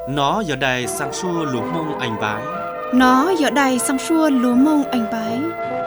Nó giờ đây sang xua lúa mông anh bái. Nó giờ đây sang xua lúa mông anh bái.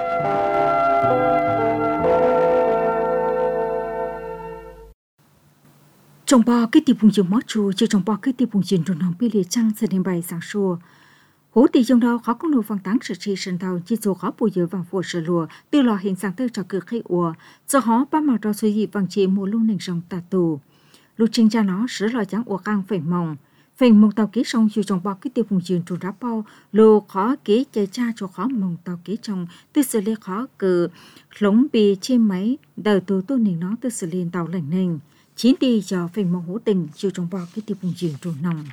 Trong bao cái tiệp vùng trường mót chùa chưa trong bao cái tiệp vùng trường trong lòng bi lìa trăng sẽ đến bài sang xua. Hố tỷ trong đó khó có nô phang táng sự chi sân tàu chỉ số khó bùi giờ vàng phù sở lùa từ lò hình sáng tư cho cửa khai ủa do họ ba màu trò suy dị vàng chế mùa luôn nền sông tà tù. Lúc trình cha nó sửa lò trắng ủa căng phèn mông tàu kế sông chưa trong bao cái tiệp vùng trường trong ráp bao lô khó kế chạy cha cho khó mông tàu kế trong từ xử lý khó cử lống bì trên máy đời tù tu nền nó từ xử lý tàu lành nền. Chín đi cho phèn mông hữu tình chưa trong bao cái tiệp vùng trường trong nòng.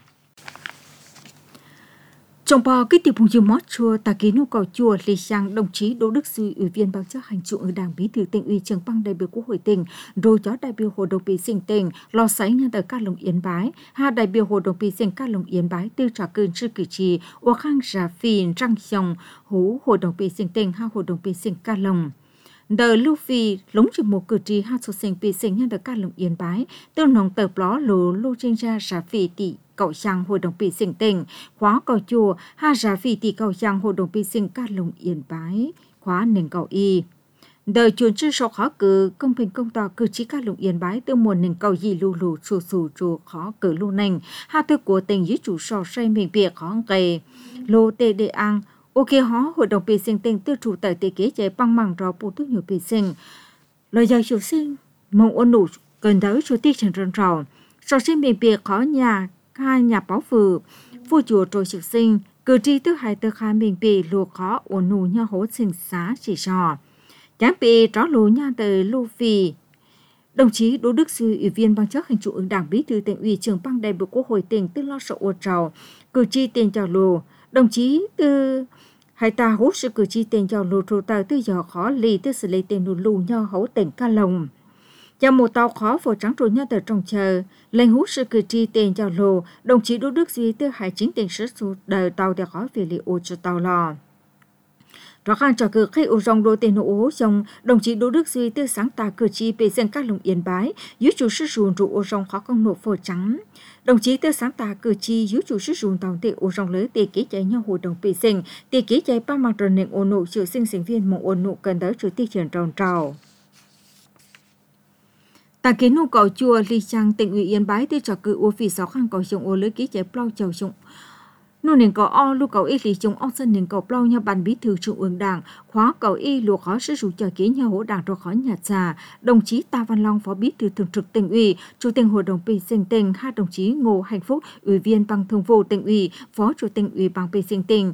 Trong bao cái tiệp vùng trường mót chùa ta ký nô cầu chùa Lê Sang đồng chí Đỗ Đức Duy ủy viên ban chấp hành trung ương Đảng bí thư tỉnh ủy Trường Bang đại biểu Quốc hội tỉnh rồi chó đại biểu hội đồng bí sinh tỉnh lò sấy nhân tờ Ca Long Yên Bái hai đại biểu hội đồng bí sinh Ca Long Yên Bái tư trả cơn sư cử tri Ua Khang Giả Phi Răng Dòng hú hội đồng bí sinh tỉnh hai hội đồng bí sinh Ca Long đời lưu phi lống chỉ một cử tri hai số sinh bí sinh nhân tờ Ca Long Yên Bái tư nòng tờ ló lô trên ra Giả Phi tỷ cậu sang hội đồng bị sinh tỉnh khóa cầu chùa ha giả phi tỷ cậu sang hội đồng bị sinh Ca Long Yên Bái khóa nền cầu y đời chuẩn chưa số khó cử công bình công tỏ cử chỉ Ca Long Yên Bái từ mùa nền cầu gì lù chùa khó cử lưu nền ha tư của tỉnh dưới chủ sò say mình việc khó kề lô tê đệ ăn ok hó hội đồng bị sinh tỉnh tư chủ tại tỷ kế chế băng măng rò bù tức nhiều bị sinh lời giải chủ sinh mong ôn nụ cần tới chủ tiết trần rần rào sò sinh mình việc khó hai nhà báo phu chùa trôi trực sinh cử tri thứ hai tư khai mình bị lùa khó ổn nụ nhau hỗ sinh xá chỉ sò chẳng bị rõ lùa nha từ lưu phi đồng chí Đỗ Đức Duy ủy viên ban chấp hành trung ương Đảng bí thư tỉnh ủy Trường Bang đại biểu Quốc hội tỉnh tư lo sợ ô trào cử tri tiền chào lùa đồng chí tư hai ta hỗ sự cử tri tiền chào lùa trù tờ tư giờ khó lì tư xử lý tiền lù nhau hỗ tỉnh Ca Long cho một tàu khó phổ trắng rồi nhau từ trong chờ lên hút sự cử tri tiền chào lồ đồng chí Đỗ Đức Duy tư hải chính tiền sử dụng đời tàu để khó về liệu ô cho tàu lò rõ ràng cho cử khi ô rong đôi tiền ô xong đồng chí Đỗ Đức Duy tư sáng tạo cử tri về dân Ca Long Yên Bái dưới chủ sử dụng trụ ô rong khó công nộp phổ trắng đồng chí tư sáng tạo cử tri dưới chủ sử dụng tàu tiền ô rong lớn tiền ký chạy nhau hội đồng bị sinh tiền ký chạy ba mặt rồi nền ô nụ chịu sinh viên mong ô nụ cần tới chủ tiết trường tròn trào. Tại kiến nô cầu chùa Lê Sang tỉnh ủy Yên Bái tư trò cử ô phì sáu khăn cầu dùng ô lưới ký chạy plau chầu dụng nô nền cầu o lu cầu y lý chung ông sân nền cầu plau nhau ban bí thư trung ương Đảng khóa cầu y lùa khó sử dụng chờ ký nhau hỗ đảng rồi khó nhà trà đồng chí Ta Văn Long phó bí thư thường trực tỉnh ủy chủ tịch hội đồng bị sinh tỉnh hai đồng chí Ngô Hạnh Phúc ủy viên ban thường vụ tỉnh ủy phó chủ tịch ủy ban bị sinh tỉnh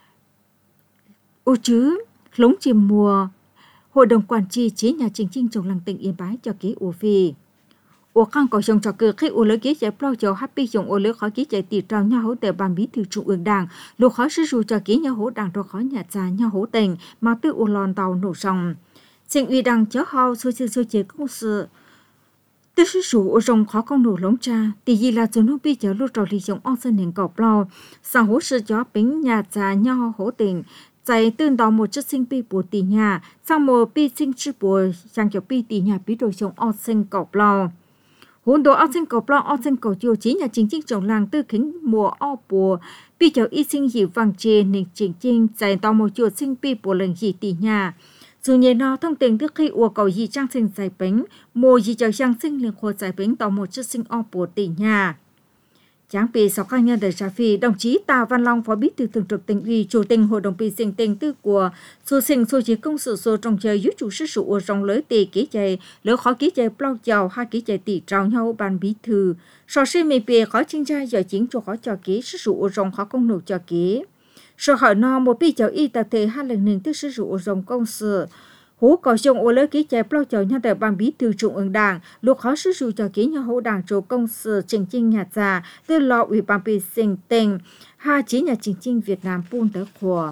ô chứ lống chìm mùa hội đồng quản trị chế nhà chính trinh trong làng tỉnh Yên Bái cho ký ô phi. Ô khang cầu trong trò cử khi ô lưới ký chạy plau cho happy dùng ô lưới khó ký chạy tỷ trao nhau hỗ trợ ban bí thư trung ương Đảng, lô khó sử dụng cho ký nhau hỗ đảng rồi khó nhà trà nhau hỗ tỉnh mà tư ô lòn tàu nổ sòng. Chính ủy đảng chớ hao số chế công sự tư sử dụng ô rồng khó công nổ lống cha tỷ gì là chúng nó bị chở lô trò lý dùng ông sân nền cầu plau sao hỗ sự cho bính nhà trà nhau hỗ tỉnh tại tương đào một chất sinh pi của tỷ nhà sau một pi sinh chữ của sang kiểu pi tỷ nhà bí đồ trồng o sinh cầu plau hỗn đồ o sinh cầu plau o sinh cầu chiều chỉ nhà chính trồng làng tư kính mùa o bùa pi chở y sinh dị vàng chê nên chính trinh tại đào một chiều sinh pi của lần dị tỷ nhà dù nhẹ nó thông tin trước khi ua cầu dị trang sinh giải bánh mùa dị chở trang sinh liền khổ giải bánh đào một chất sinh o của tỷ nhà Chẳng bị sáu cá nhân đời trả phí, đồng chí Ta Văn Long phó bí thư thường trực tỉnh ủy, chủ tịch hội đồng bị sinh tỉnh tư của số sinh số chỉ công sự số trong chơi dưới chủ sử dụng trong lưới tỷ ký chạy lỡ khó ký chạy plau chào hai ký chạy tỷ trao nhau ban bí thư so sinh mê bìa khó chính tra giờ chính cho khó cho ký sử dụng trong khó công nộp cho ký so hỏi nó một bí chào y tập thể hai lần nền tư sử dụng trong công sự hú cầu dùng ô lưới ký chạy plau chào nhau tại ban bí thư trung ương Đảng lúc khó sử dụng cho ký nhau hỗ đảng chủ công sự trình trinh nhà già tư lò ủy ban bị sinh tỉnh hai chí nhà trình trinh Việt Nam buôn tới khổ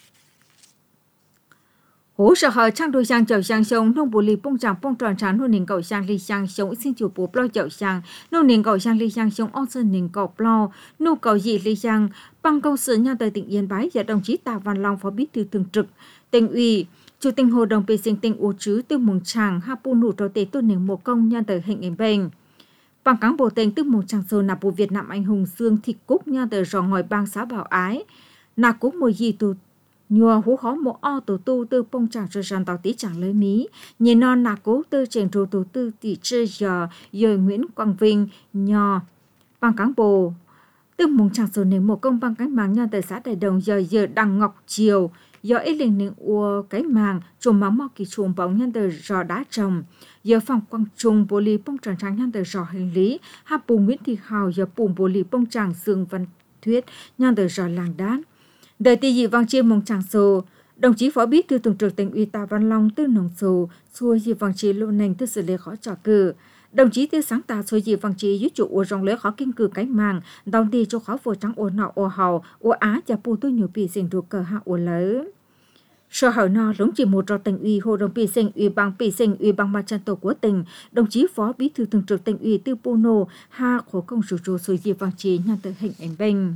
hú sở hỏi trang đôi sang chậu sang sông nông bù lì bông tròn trán nông nền cầu sang lì sang sông xin chủ bù plau chậu sang nông nền cầu sang lì sang sông on sơn nền cầu plau nô cầu dị lì sang bằng công sự nhà tại tỉnh Yên Bái và đồng chí Ta Văn Long phó bí thư thường trực tỉnh ủy chủ tịch hội đồng bị sinh tỉnh ủ chứ từ mùng tràng ha pu nụ trò tế tôn nền một công nhân tới hình ảnh bệnh Bằng cán bộ tên tức một chàng sâu nạp bộ Việt Nam anh hùng Dương Thị Cúc nha từ rò ngồi bang xã Bảo Ái. Nà Cúc mùi gì tù nhùa hú khó một o tù tu tư bông chàng cho ràng tàu tí chẳng lấy mí. Nhìn non nà Cúc tư trên rù tù tư tỷ chư giờ Nguyễn Quang Vinh nhò. Bằng cán bộ tức một chàng sâu nếm một công bằng cánh màng nha từ xã Đại Đồng giờ Đằng Ngọc Triều. Do ít lên nền ua cái màng trùm máu mọc kỳ trùm bóng nhân từ rò đá trồng. Giờ phòng quang trùng bồ lì bông tràng trắng nhân từ rò hành lý. Hạ bù Nguyễn Thị Hào giờ bùm bồ lì bông tràng Dương Văn Thuyết nhân từ rò làng đán. Đời tỷ dị vang chia mong tràng sổ. Đồng chí Phó Bí thư Thường trực Tỉnh ủy Tạ Văn Long tư nồng sổ. Xua dị vang chia lộ nành tư xử lý khó trò cử. Đồng chí tư sáng tạo xua dị vang chia giúp chủ ua rong lễ khó kinh cử cái màng. Đồng tì cho khó vô trắng ua nọ ua hào. Ua á chà bù tư nhiều bì sinh rù cờ hạ ua lớn. Sở hữu nó lũng chỉ một trò tỉnh ủy hội đồng bì sinh ủy ban mặt trận tổ quốc tỉnh, đồng chí Phó Bí thư Thường trực Tỉnh ủy Tư Pono ha khổ công rủ rủ xuôi dịp vang chế nhằm tới hình ảnh bình.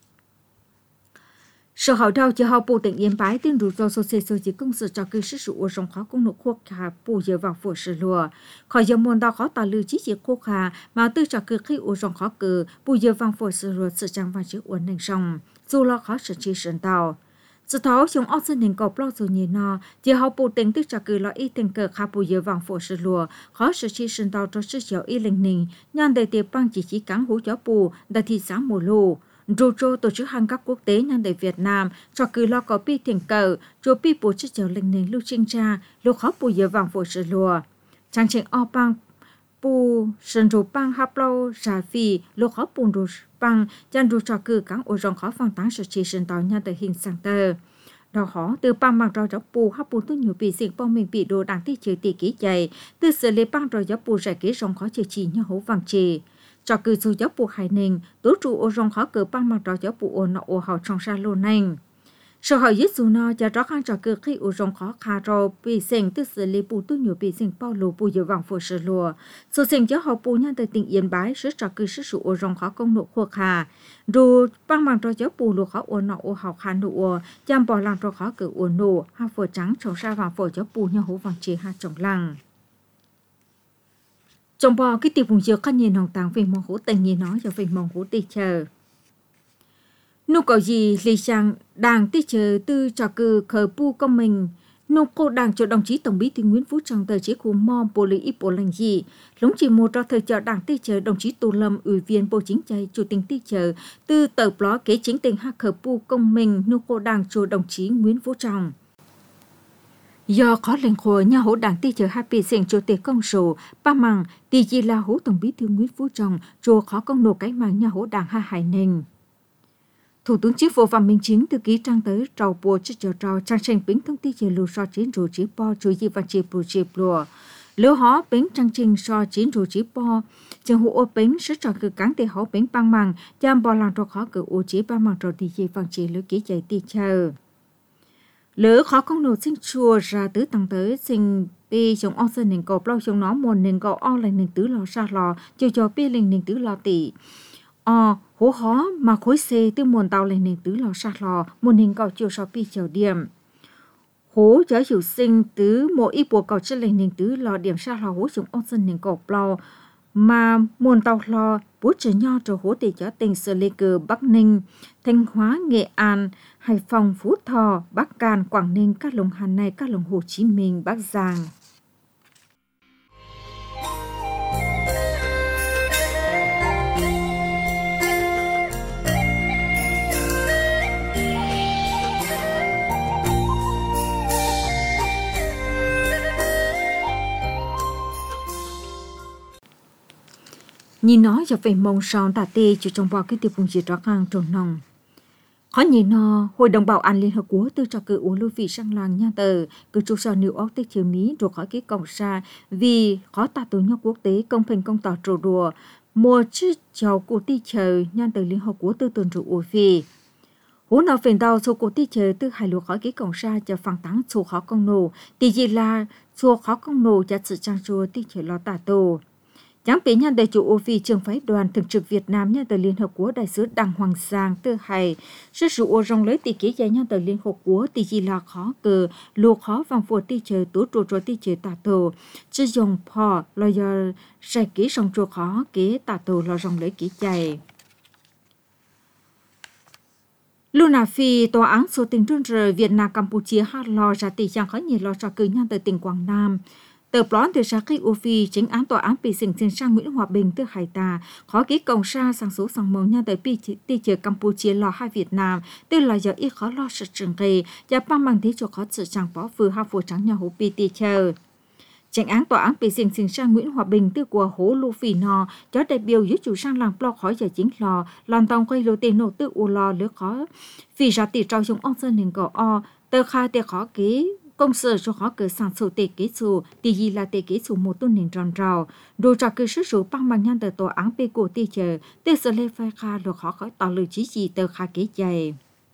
Sở hữu đào chỉ học bộ tỉnh Yên Bái tin rủ rỗ xô xê chỉ công sự cho cư sức rủ ở trong khó công nộp quốc hà bù giờ vào phổ sử lùa. Khỏi giờ môn đào khó tà lưu chí chỉ quốc hà mà tư cho cư khi ở trong khó cử bù giờ vào phổ sử lùa sự trang văn chữ uốn nành sông, dù lo khó sự chi sơn tàu. Sự tháo chúng ốc dân hình cọp lo rồi nhìn nó, chỉ học bộ tỉnh tức cho cử lo y tình cờ khá bù giờ vàng phổ sự lùa, khó sự chi sơn tàu cho sự chiều y linh nình, nhàn đầy tiệp băng chỉ cán hú chó bù, đã thị xã mùa lù. Rô trô tổ chức hàng cấp quốc tế nhàn đầy Việt Nam, cho cử lo có pi tình cờ, cho pi bố chức chiều linh nình lưu trinh tra, lưu khó bù giờ vàng phổ sự lùa. Trang trình o băng bù sơn rô băng hạp lâu ra phi, lưu khó bùn rô băng, chăn rô cho cử cán ô rong khó phong tán sự chi sơn tàu nhàn đầy hình sang tờ. Đó họ từ băng mặc rồi gió bù hấp bù tu nhiều bị sinh bong mình bị đồ đảng tí trừ tỷ ký chạy từ xử lý băng rồi gió bù rải ký rong khó trừ chỉ như hố vàng trì cho cư dù gió bù hải ninh tố trụ ô rong khó cử băng mặc rồi gió bù ô nọ ô hào trong sa lô nành sở hỏi dứt dù nó cho rõ khăn cho cư khi ô rong khó khá rồi bị sinh từ xử lý bù tu nhiều bị sinh bao lô bù giờ vàng phổ sở lùa số sinh gió họ bù nhân từ tỉnh Yên Bái sức cho cư sức sụ ô rong khó công nộ khuộc hà rồi băng mặc rồi gió bù lô khó ô nọ ô hào khá nụ ô chăm bỏ làng rồi khó cử ô nụ ha phổ trắng trong sa vàng phổ gió bù như hố vàng chế ha trồng làng trong bò cái tiệp vùng dược khăn nhìn hồng tàng về mong hố tình nhìn nói cho về mong hố tì chờ nụ có gì lì sang đảng tì chờ tư cho cử khởi pu công mình nụ cô đảng cho đồng chí Tổng Bí thư Nguyễn Phú Trọng tờ chế khu mò bồ lý bộ lành gì lũng chỉ một cho thời cho đảng tì chờ đồng chí Tô Lâm ủy viên bộ chính trị chủ tịch tì chờ tư tờ blog kế chính tình ha khởi pu công mình nụ cô đảng cho đồng chí Nguyễn Phú Trọng do khó lệnh khổ nhà hỗ đảng tì chờ happy sinh chủ tịch công số ba mằng tì chỉ là hỗ Tổng Bí thư Nguyễn Phú Trọng cho khó công nổ cái màng nhà hỗ đảng ha hải nền Thủ tướng Chính phủ Phạm Minh Chính thư ký trang tới trào bộ chức cho trào trang trình bính thông tin về lưu so chiến rủ chí po chú ý và chế bù chế lùa. Lưu hó bính trang trình so chiến rủ chí po, trường hữu ô bính sẽ trò cử cán tê hó bính băng màng, chăm bò làng trò khó cử ô chế ba màng trò tì chế vàng chế lưu ký chạy tì chờ. Lỡ khó công nổ sinh chùa ra tứ tăng tới sinh bì chống o sơn nền cọp lau chống nó muôn nền cọ o lành nền tứ lò xa lò, chiều cho bì lành nền tứ lò tỷ. Hố khó mà khối xe từ muôn tàu lên nền tứ lò sạc lò, muôn hình cầu chiều so pi chiều điểm. Hố chở hiểu sinh tứ mỗi ít bộ cầu chất lên nền tứ lò điểm sạc lò hố chúng ông dân nền cầu lò, mà muôn tàu lò bố trở nho trở hố để cho tỉnh Sở Lê Cờ Bắc Ninh, Thanh Hóa, Nghệ An, Hải Phòng, Phú Thọ, Bắc Cạn, Quảng Ninh, các lồng Hà Nội, các lồng Hồ Chí Minh, Bắc Giang. Nhìn nó cho về mông son tà tê cho trong bò cái tiêu vùng diệt rõ khang trồn nòng. Khó nhìn nó, Hội đồng Bảo an Liên Hợp Quốc tư cho cử ủ lưu vị sang làng nha tờ, cử trụ sở New York tích chiều Mỹ rồi khỏi cái cổng xa vì khó ta tổ nhau quốc tế công bình công tỏ trổ đùa, mùa chứ cháu cụ ti chờ nha tờ Liên Hợp Quốc tư tuần trụ ủ phì. Hú nào phiền tàu số cụ ti chờ tư hài lùa khỏi cái cổng xa cho phẳng táng số khó công nổ, thì gì là số khó công nổ cho sự trang chùa ti chờ lo tà tổ. Chẳng bị nhân đại chủ ô phi trường phái đoàn thường trực Việt Nam nhân tại Liên Hợp Quốc đại sứ Đặng Hoàng Giang tư hài sự sự ô rong lấy tỷ kế dài nhân tại Liên Hợp Quốc tỷ chỉ là khó cờ lô khó vòng phổ tỷ chờ tú trụ trụ tỷ chờ tạ tổ chứ dùng phò lo do sai kế song trụ khó kế tạ tổ lo rong lấy kế chạy. Luna Phi tòa án số tình trôn rời Việt Nam Campuchia hát lo ra tỷ chẳng khó nhiều lo cho cử nhân tại tỉnh Quảng Nam. Tờ plón từ sa khi Ufi chính án tòa án bị sình trên sang Nguyễn Hòa Bình từ Hải Tà khó ký công sa sang số sang mong nhân tới ti chờ Campuchia lo hai Việt Nam tức là do ít khó lo sự trường kỳ và bằng bằng thế cho khó sự chẳng bỏ vừa hai phố trắng nhà hố pi ti chờ. Chính án tòa án bị sình sang Nguyễn Hòa Bình từ của hố Lu Phi Nò cho đại biểu dưới chủ sang làng Plo khỏi giờ chính lò làm tông quay lô tiền nổ tự u lo lứa khó vì ra tỷ trao dùng ông sơn nên có o tờ khai tờ khó ký công sở cho họ cơ sản xuất tế kế chủ tỷ gì là tế kế chủ một tuần nền tròn trào đồ cho cơ sức số bằng bằng nhân tờ tòa án bê cổ tê chờ tê sở lê phai kha được họ khỏi tạo lời chí gì tờ khai kế dày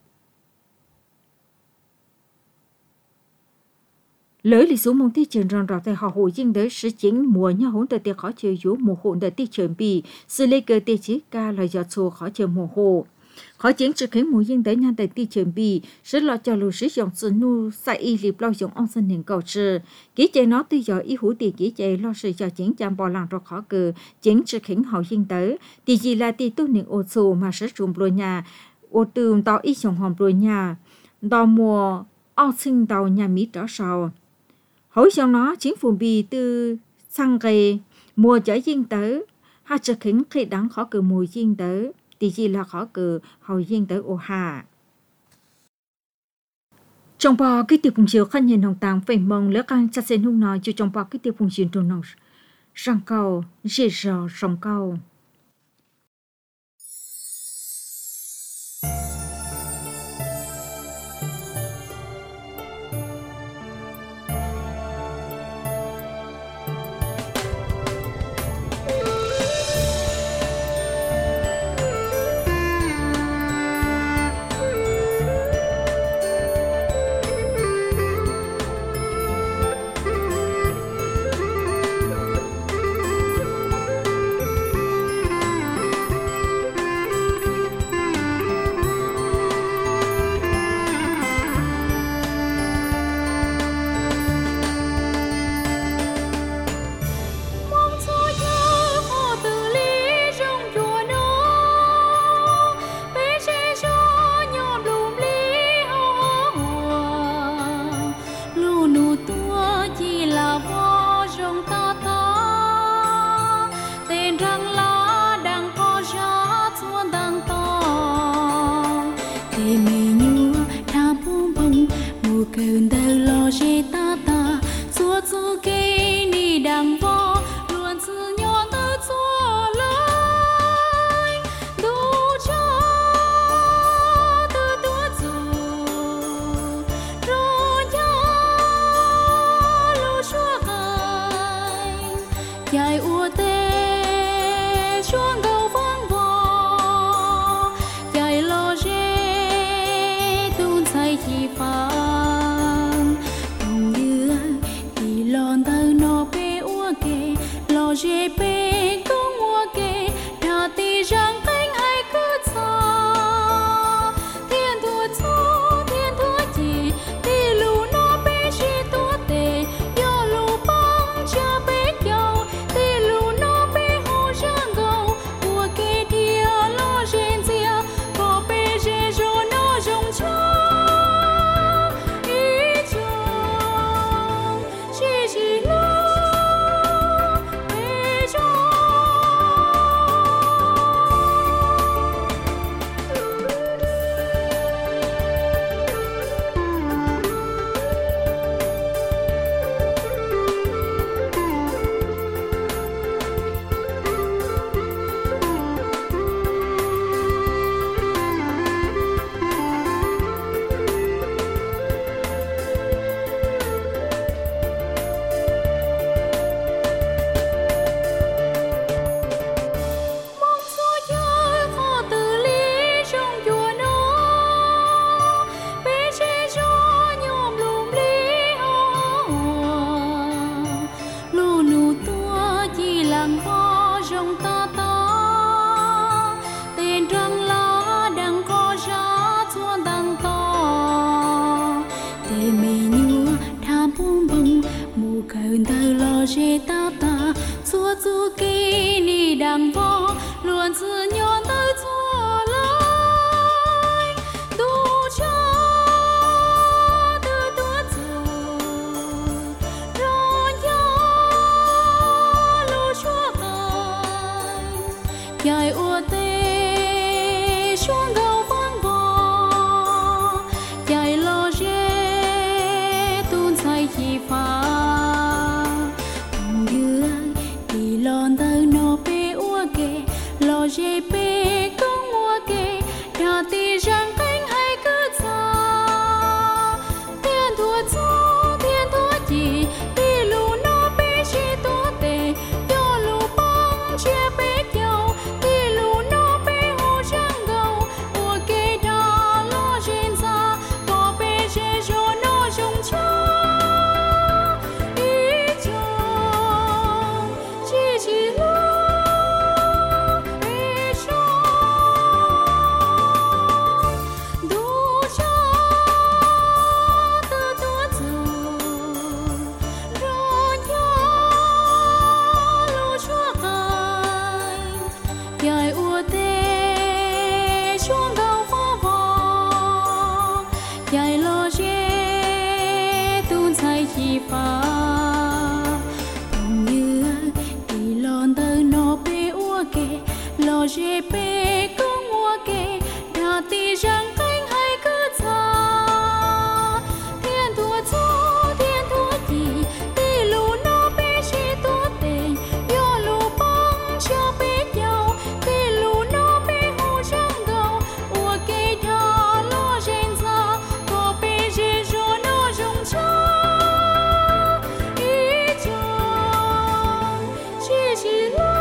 lỡ lý số mong tê trường tròn trào tại họ hội dân tới sự chính mùa nhau hỗn tờ tê khó chơi dũ mùa hỗn tờ tê trường bì sự lê cơ tê chí ca là do xô khó chơi mùa hồ khó chiến sự khiến mùa dân tới nhân tại ti trường bì sẽ lo cho lù sử dụng sự nu sai y liệp lo dùng ông sinh nền cầu trừ kỹ chế nó tuy giờ ý hữu tiền kỹ chế lo sự cho chiến chạm bò làng rồi khó cờ chiến sự khiến họ dân tới thì gì là ti tu nền ô xù mà sử dụng bồi nhà ô tường tàu ý dùng hòm bồi nhà đào mùa ao sinh tàu nhà mỹ trở sau hối cho nó chính phủ bì từ sang gây mùa trở dân tới hai sự khiến khi đáng khó cờ mùa dân tới thì chỉ là khó cử hầu dân tới ô hà. Trong bò cái tiệp phùng chiều khăn nhìn hồng tàng phải mong lỡ càng chặt sen hung nói cho trong bò cái tiệp phùng chiều trồn nòng răng cầu dễ dò sông cầu. Cho lo dễ ta ta xua du kỳ ni đằng võ luôn giữ nhon tới xua lại tu cha từ tua giờ rồi nhớ lu chúa ai dài ua tê xuống gầu vang bò dài lo dễ tuôn say chi phá lon tơ no pe ua ke lo je pe công ua ke đa ti răng cánh hay cứ xa thiên thua chi ti lu no pe chi to te yo lu băng chia pe nhau ti lu no pe ho răng gầu ua ke đa lo jen ra có pe je jo no jong cha lo je pe công ua ke đa ti răng cánh hay cứ xa thiên thua chi ti lu no pe chi to te yo lu băng cho pe nhau ti lu no pe hu răng gầu ua ke đa lo jen ra có pe je jo no jong cha i chang chi lo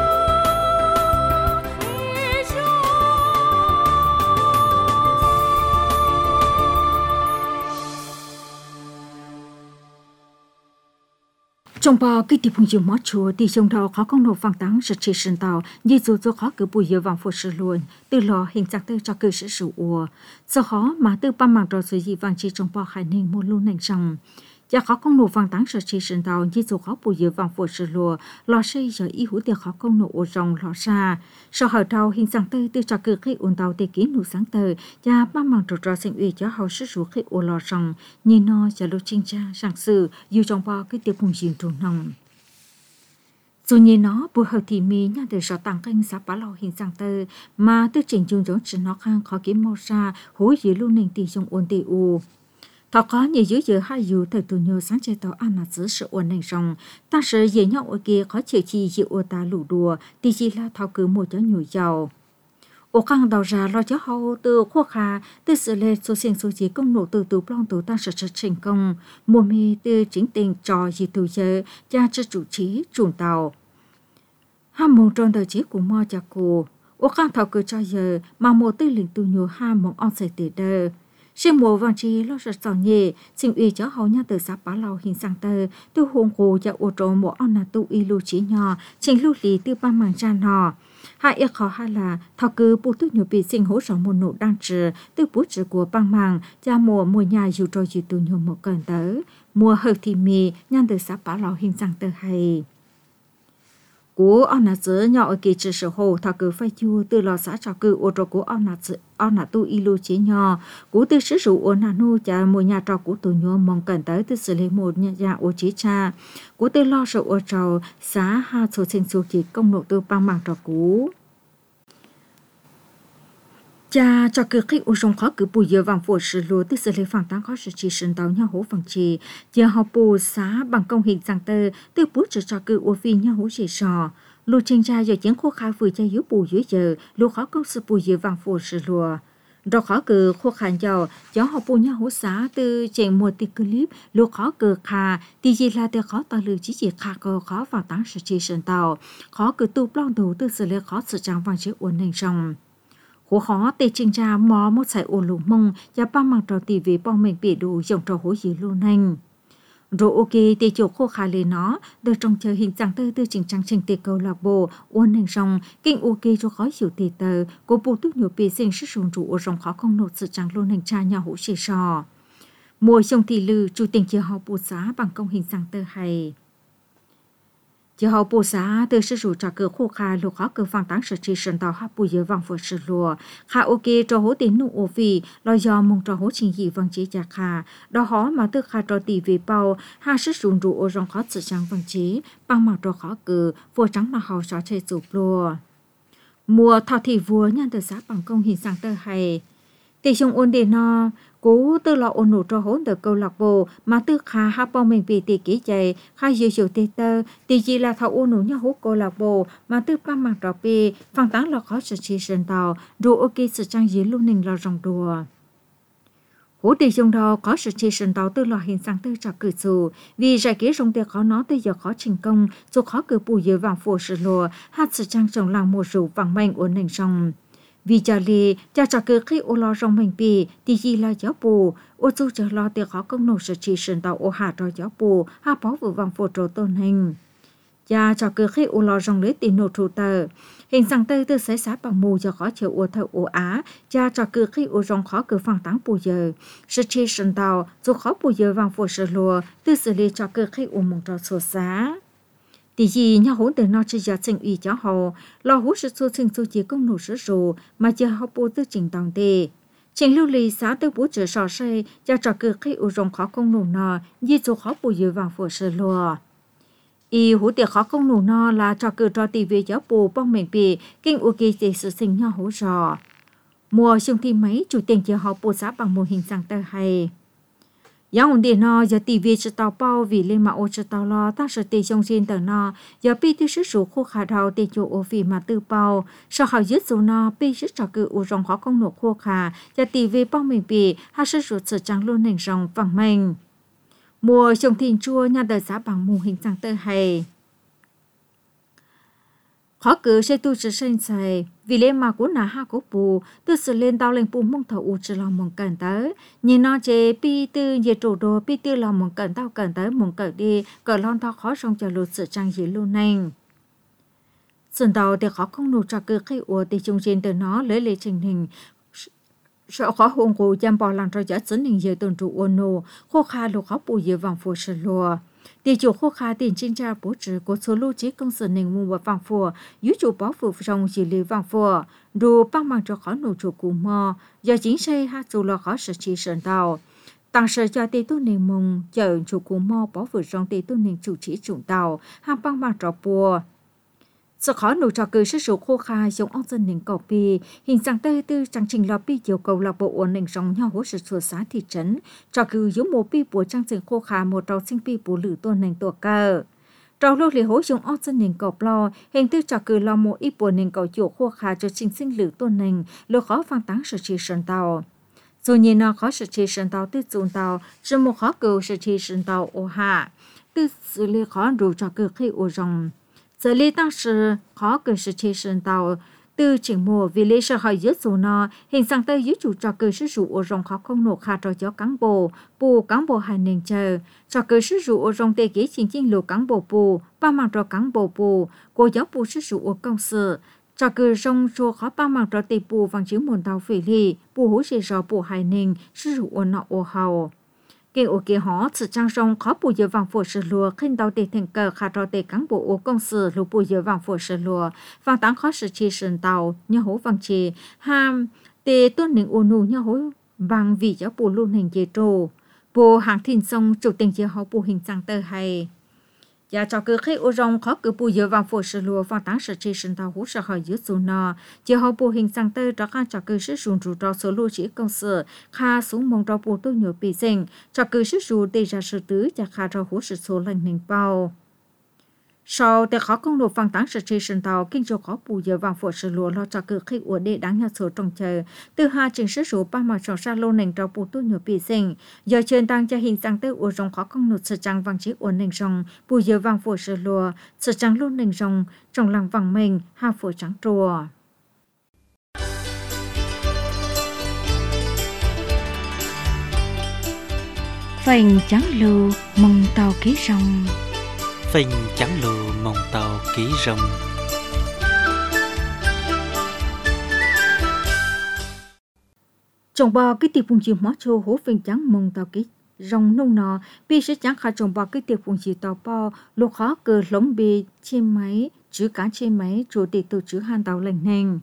trong bao cái tiệp hùng chiều mót chùa thì trong đó khó công nộp vàng táng rất chế sinh tàu như dù cho khó cứ bùi giờ vàng phụ sự luôn từ lò hình dạng tư cho cơ sự sự ua do khó mà từ ba mảng rồi gì vàng chỉ trong bao hải ninh một luôn nành rằng và khó công nộp vàng táng rất chế sinh tàu như dù khó bùi giờ vàng phụ sự lùa lò xây giờ ý hữu tiền khó công nộp ua rồng lò xa sau hở tàu hình dạng tư từ cho cơ khi ổn tàu để kỹ nụ sáng tờ và ba mảng rồi sinh uy cho hậu sự rủ khi ua lò rồng như nó cho lô chinh cha sang sự dù trong bao cái tiệp hùng chiều trùng nòng dù như nó bùa hợp thì mi nhà để rõ tăng canh giá bá lò hình dạng tờ mà tư trình chung giống chỉ nó khang khó kiếm màu ra hối dưới luôn nền tỷ trong ổn tỷ u thọ có nhiều dưới giờ hai dù thời tù nhiều sáng chế tàu ăn là giữ sự ổn nền rồng ta sợ dễ nhau ở kia khó chịu chi dịu ở ta lũ đùa thì chỉ là thọ cứ một chó nhồi giàu ô khang đầu ra lo cho hậu từ khoa khá từ sự lệ số sinh số chỉ công nổ từ plong từ ta sẽ thành công mùa mi từ chính tình trò gì từ giờ cha cho chủ trí chủ tàu ham mong trong đời chí của mo cha cô ô khang thảo cứ cho giờ mà một tư lĩnh từ nhiều ham mong on sẽ từ đời riêng mùa vàng chi lo rất giàu nhẹ sinh uy cho hậu nhà từ xã bá lào hình sang tờ từ hùng hồ và ô trò một on là tu y lưu trí nhỏ trình lưu lý từ ba mảng tràn nọ hai yêu khó hay là thọ cứ bộ tư nhiều bị sinh hỗ trợ một nụ đang trừ từ bút trừ của băng màng và mùa nhà dù trò dù từ nhiều một cần tới mùa hợp thì mì nhan từ xã bá lào hình sang tờ hay của ông nà giữa nhỏ ở kỳ trừ sở hồ thọ cứ phải chua từ lò xã trò cứ ô trò của ông nà tu y lưu chế nhỏ của từ sử dụng ô nà nu cha mùa nhà trò của tụi nhỏ mong cần tới từ xử lý một nhà ô chế cha của từ lo sợ ô trò xã ha số sinh số chỉ công nộ từ băng màng trò cũ cha cho cứ khi u sông khó cứ bùi giờ vàng phụ sự lúa từ xử lý phẳng tăng khó sự chỉ sinh tàu nhau hố vàng trì giờ họ bù xã bằng công hình giang tơ từ bút cho cứ u phi nhau hố chỉ sò lúa trình ra giờ chiến khô khai vừa cha yếu bù dưới giờ lúa khó công sự bùi giờ vàng phụ sự lúa đó khó cứ khô khai giàu giờ họ bù nhau hố xã từ chèn một tí clip lúa khó cứ khà thì gì là từ khó tao lừa chỉ khà cơ khó vào tăng sự chỉ sinh tàu khó cứ tu plong đầu từ xử lý khó sự trang vàng chế uốn nền rồng hố khó tê trình ra mò một sải ổ lù mông và ba mặt trò tì về bong mình bị đủ dòng trò hối gì luôn anh rồi ok tê chỗ khô khá lên nó được trong chờ hình dạng tơ từ trình trang trình tê câu lạc bộ uốn nền rồng kinh ok cho khó hiểu tê tờ của bộ túc nhiều bị sinh sức sùng trụ ở rồng khó không nộp sự trang luôn nền cha nhà hỗ xì sò mùa sông thì lư chủ tình chia họ bù giá bằng công hình dạng tơ hay chỉ hậu bù xã từ sử dụng trò cờ khô kha lục khó cờ phang táng sự chỉ sân tàu hấp bù dưới vòng phở sự lùa khá ok cho hố tiền nụ ổ vì lo do mong cho hố trình dị vòng chế chả khá đó hó mà từ khá cho tỷ về bao ha sử dụng rượu ở trong khó sự trắng vòng chế bằng mặt cho khó cờ vua trắng mà hậu xóa chơi chụp lùa mùa thọ thị vua nhân từ xã bằng công hình sang tơ hay tỷ chung ôn đề no cố từ lọ ôn nụ cho hỗn được câu lạc bộ mà từ khá ha bao mình vì tỷ kỹ chạy khá dư dụ tê tơ tỷ chỉ là thọ ôn nụ nhau hút câu lạc bộ mà từ ba mặt trò bì phẳng táng là khó sự chi sân tàu rồi ok sự trang dưới luôn nình là rong đùa hỗ tỷ chung đó có sự chi sân tàu từ lọ hình sang từ trò cử dù vì giải kế rong tê khó nó từ giờ khó trình công dù khó cử bù dưới vàng phổ sự lùa hát sự trang trồng làng mùa rủ vàng mạnh ổn nình rong vì cha li cha trò cử khi ô lo rong mình bì thì gì là giáo bù ô du chờ lo tiền khó công nổ sự chỉ sân tàu ô hạ cho giáo bù ha bó vừa vàng phổ trổ tôn hình cha trò cử khi ô lo rong lấy tiền nổ thủ tờ hình sang tây từ sấy sát bằng mù cho khó chịu ô thợ ô á cha trò cử khi ô rong khó cử phẳng táng bù giờ sự chỉ sân tàu dù khó bù giờ vàng phổ sự lùa từ xử lý trò cử khi ô mong trò sổ xá tỷ gì nhau hỗn từ nó chỉ giờ sinh ủy cho họ lo hút sự số sinh số chỉ công nổ sự rồ mà chưa học bố tư trình tòng tề trình lưu lý xã tư bố trở sò say cho trò cử khi u rong khó công nổ nọ như số khó bù dưới vàng phổ sơ lùa y hút tiền khó công nổ nọ là trò cử trò tỷ về giáo bù bong mình bì kinh u kỳ chỉ sự sinh nhau hỗ rò mùa xung thi mấy chủ tiền chưa học bố xã bằng mô hình sang tơ hay yang ổn định nó giờ tỷ về sự tàu bao vì lên mà ô sự tàu lo ta sự tỷ trong trên tờ nó giờ pi tiêu sức số khô khả đầu tỷ chỗ ô vì mà tư bao sau họ dứt số nó pi sức trò cự ô rong khó công nổ khô khả giờ tỷ về bao mình bị ha sức số sự trắng luôn nền rong vàng mình mùa trồng thìn chua nhà đời giá bằng mù hình sang tơ hay khó cứ sẽ tu sự sinh xài vì lẽ mà cũng là ha cố bù từ sự lên tao lên bù mong thầu u chỉ lòng mong cần tới nhìn nó chế pi tư nhiệt độ đồ pi tư lòng mong cần tao cần tới mong cần đi cờ lon tao khó xong cho lụt sự trang gì luôn nè sườn tàu thì khó không nụ cho cơ khi ủa thì chung trên từ nó lấy lệ trình hình sợ khó hôn cổ chăm bò làm cho giá dẫn hình dưới tuần trụ ôn nô khô kha lục khó bù dưới vòng phù sờ lùa tỷ chủ khô kha tiền trên tra bố trí của số lưu trí công sở nền mua vàng phù dưới chủ bó phù trong chỉ lý vàng phù đồ băng bằng cho khó nổ chủ cù mò do chính xây ha dù là khó sở chỉ sườn tàu tăng sở cho tỷ tu nền mông chờ chủ cù mò bó phù trong tỷ tu nền chủ chỉ chủ tàu ha băng bằng cho bùa sự khó nổ trò cười sức số khô kha giống ông dân nền cầu pi hình sang tây tư trang trình lò pi chiều cầu lạc bộ ổn định trong nhau hỗ sự sửa xã thị trấn trò cười giống một pi của trang trình khô kha một trò sinh pi của lử tuần nền tổ cơ trò lô lì hỗ giống ông dân nền cầu lo hình tư trò cười lo một ít của nền cầu chiều khô kha cho trình sinh lử tuần nền lô khó phang táng sự chỉ sân tàu rồi nhìn nó khó sự chỉ sân tàu tư dụng tàu rồi một khó cầu sự chỉ sân tàu ô hạ tư xử lý khó đủ trò cười khi ô rồng giờ lý tăng sự khó cử sự chế sân tàu từ chỉnh mùa vì lý sở hỏi dưới số nó hình sang tây dưới chủ trò cử sự rủ ô rong khó không nổ khá trò gió cán bộ hai nền chờ trò cử sự rủ ô rong tê kế chính lô cán bộ bù ba mạng trò cán bộ bù cô giáo bù sự rủ ô công sự trò cử rong chua khó ba mạng trò tê bù vàng chiếu mồn tàu phỉ lì bù hú xì rò bù hai nền sự rủ ô nọ ô hào kinh ô kia họ sự trang rong khó bù giờ vàng phổ sự lùa khinh tàu tê thành cờ khá trò tê cán bộ ô công sự lù bù giờ vàng phổ sự lùa vàng táng khó sự chi sườn tàu nhà hố vàng chi ham tê tuân nền ô nụ nhà hố vàng vì giáo bù luôn hình chế trồ bù hàng thìn sông chủ tình chế họ bù hình sang tơ hay và cho cứ khi ô rong khó cứ bù giờ vàng phổ sự lùa vàng táng sự chi sườn tàu hú sợ hỏi dưới số nọ chế họ bù hình sang tơ cho các cho cứ sự sùn rủ trò số lô chỉ công sự kha xuống mong trò bù tôi nhiều bị sinh cho cứ sự rủ để ra sự tứ cho kha trò hú sự số lần hình bao sau để khó công nộp vàng táng sự chi sườn tàu kinh cho khó bù giờ vàng phổ sự lùa lo cho cứ khi ủa để đáng nhà số trong chờ từ hai trình sự số ba mà trò sa lô nền trò bù tôi nhiều bị sinh giờ trên tăng cho hình sang tới ủa rong khó công nộp sự trang vàng chỉ ủa nền rong bù giờ vàng phổ sự lùa sự trang lô nền rong trong làng vàng mình ha phổ trắng trùa phành trắng lù mong tàu ký rong phình trắng lù mong tàu ký rồng trong bao cái tiệp phun chiều mót chô hố phình trắng mong tàu ký rong nung nọ bị sẽ chẳng khả trồng bò cái tiệc phụng chỉ tàu bò lúc khó cờ lống bì trên máy chứ cá trên máy chủ tịch tổ chức hàn tàu lành nành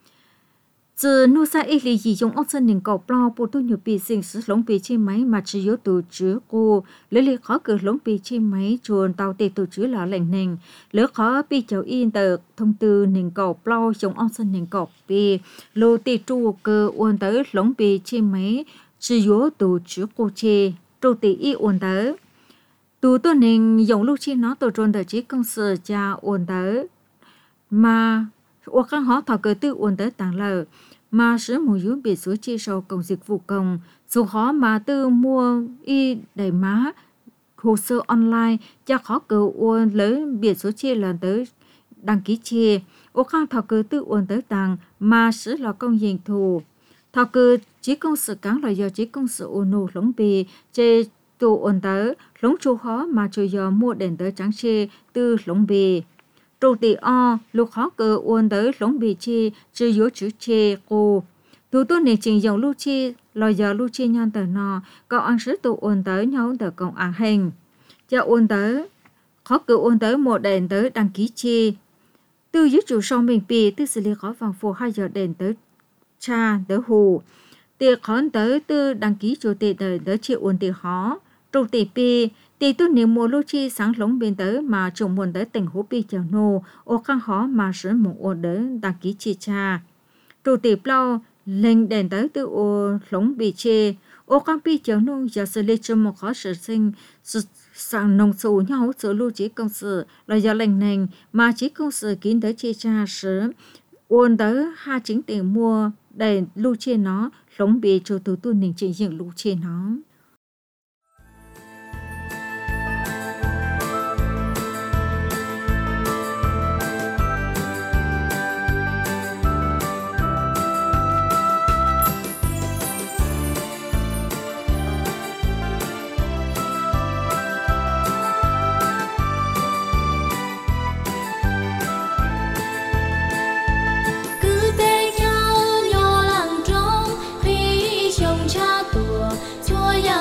từ nô sa ít lý gì dùng ốc sơn nền cầu plo bộ tu nhiều bị sinh sử lống bị trên máy mà chỉ yếu tổ chức cô lấy lý khó cờ lống bị trên máy chuồn tàu tệ tổ chức là lành nền lỡ khó bị cháu in tờ thông tư nền cầu plo dùng ốc sơn nền cầu bị lô tê tru cơ uốn tới lống bị trên máy chỉ yếu tổ chức cô chê tru tê y uốn tới tù tôi nền dùng lúc chi nó tổ tròn tới chỉ công sự cha uốn tới mà ô khang họ thọ cơ tư uốn tới tàng lờ mà sử một yếu biệt số chi sau công dịch vụ công số khó mà tư mua y đầy má hồ sơ online cho khó cơ uốn lấy biệt số chi lần tới đăng ký chi ô khang thọ cơ tư uốn tới tàng mà sử là công hiện thù thọ cơ chỉ công sự cán là do chỉ công sự uốn nô lống bì chê tù uốn tới lống chu khó mà chủ do mua đèn tới trắng chi tư lống bì trụ tỷ o lúc khó cơ uốn tới lống bì chi chưa yếu chữ chê cô tù tôi này trình dòng lưu chi lo giờ lưu chi nhân tờ nọ cậu ăn sứ tụ uốn tới nhau tờ công án hình cho uốn tới khó cơ uốn tới một đèn tới đăng ký chi tư yếu chủ sau mình bì tư xử lý khó vàng phù 2 giờ đèn tới cha tới hù tiệc khó tới tư đăng ký chủ tịch tới chi uốn tỷ khó trụ tỷ bì thì tôi nếu mua lô chi sáng lống bên tới mà trồng muốn tới tỉnh hố bi chào nô ô khang khó mà sử một ô đến đăng ký chi cha trụ tỷ plau lên đèn tới từ ô lống bị chê ô khang bi chào nô giờ xử lý cho một khó sự sinh sang nông sầu nhau sự lưu chỉ công sự là do lệnh nền mà chỉ công sự kín tới chi cha sử ôn tới 2 chính tiền mua đèn lưu chi nó lống bị cho từ tôi nên chỉnh dựng lưu chi nó cho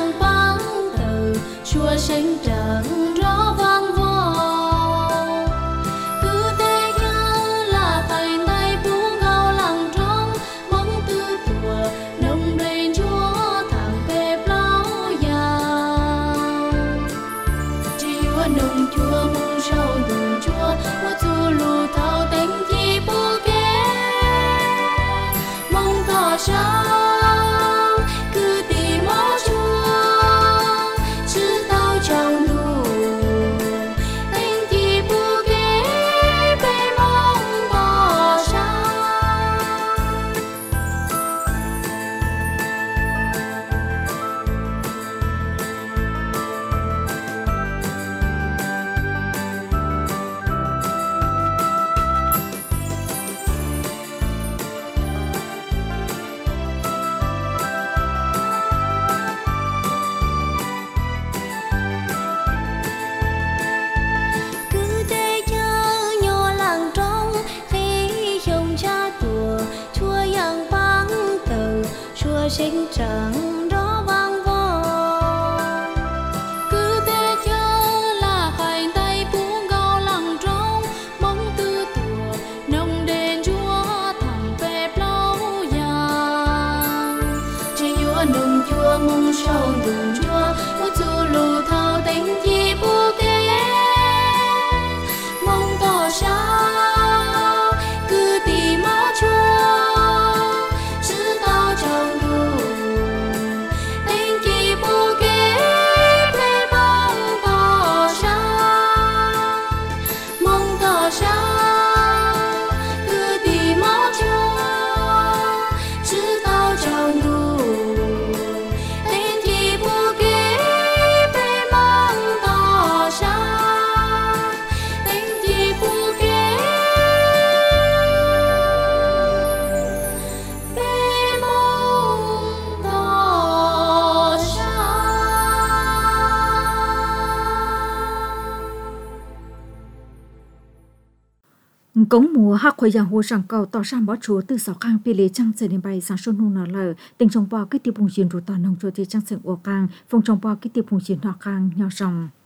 Cống mùa hắc khối giang hồ sang cầu tỏ sang bó chúa từ sáu khang bì lê trăng trở đến bay sáng xuân nung nở lờ tình trong bò cái tiêu phùng chiến rủ tỏ nông chúa thì trăng sừng ô khang phong trong bò cái tiêu phùng chiến hòa khang nhau rồng